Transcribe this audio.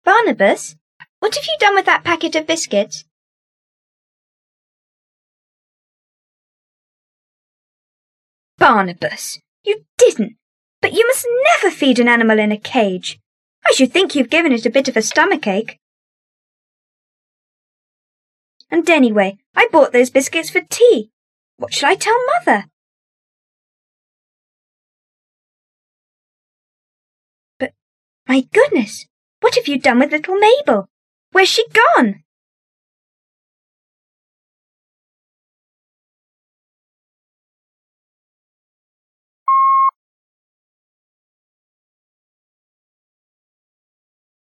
Barnabas, what have you done with that packet of biscuits? Barnabas, you didn't. But you must never feed an animal in a cage. I should think you've given it a bit of a stomachache. And anyway, I bought those biscuits for tea. What shall I tell Mother? But, my goodness, what have you done with little Mabel? Where's she gone?